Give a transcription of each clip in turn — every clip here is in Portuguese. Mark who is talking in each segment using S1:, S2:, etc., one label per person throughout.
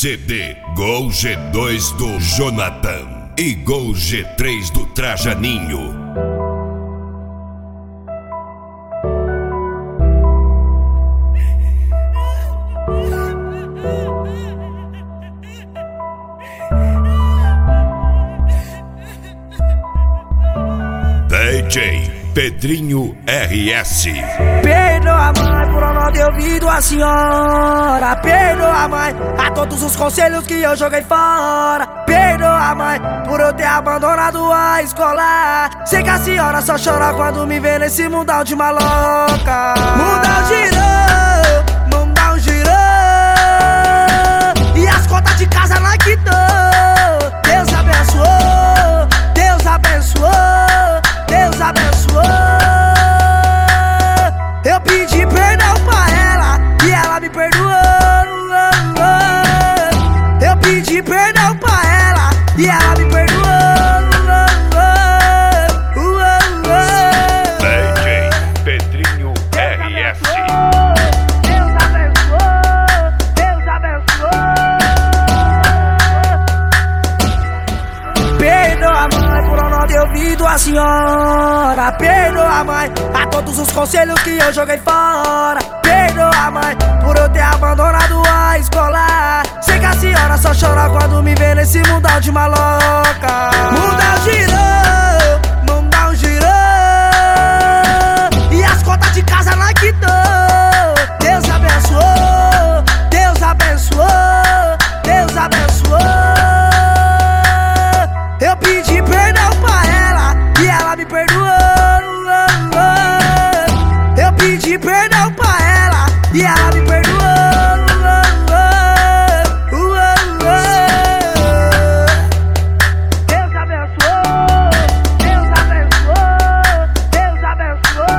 S1: CD Gol G2 do Jonathan e Gol G3 do Trajaninho. DJ Pedrinho RS.
S2: Perdoa, mãe, por não ter ouvido a senhora. Perdoa, mãe, a todos os conselhos que eu joguei fora. Perdoa, mãe, por eu ter abandonado a escola. Sei que a senhora só chora quando me vê nesse mundão de maloca. Mundão girou, mundão girou, e as contas de casa não quitou. Deus abençoou, Deus abençoou, Deus abençoou. Eu pedi perdão pra ela e ela me perdoou. Eu pedi perdão pra ela e ela me perdoou.
S1: DJ Pedrinho RS.
S2: Deus abençoou, Deus abençoou. Perdoa, mãe, por não ter ouvido a senhora. Perdoa, mãe, a todos os conselhos que eu joguei fora. Perdoa, mãe, por eu ter abandonado a escola. Sei que a senhora só chora quando me vê nesse mundão de maloca. Mundão girou, mundão girou, e as contas de casa não quitou. Deus abençoou, Deus abençoou, Deus abençoou. Eu pedi perdão pra ela e ela me perdoou. Eu pedi perdão pra ela e ela me perdoou. Deus abençoou, Deus abençoou, Deus abençoou.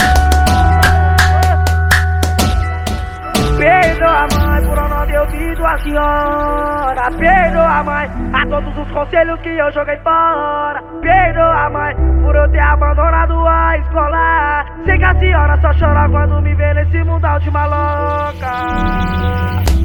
S2: Perdoa, mãe, por eu não ter ouvido a senhora. Perdoa, mãe, a todos os conselhos que eu joguei fora. Perdoa, mãe, por eu ter abandonado a escola. Sei que a senhora só chora quando me vê nesse mundão de maloca.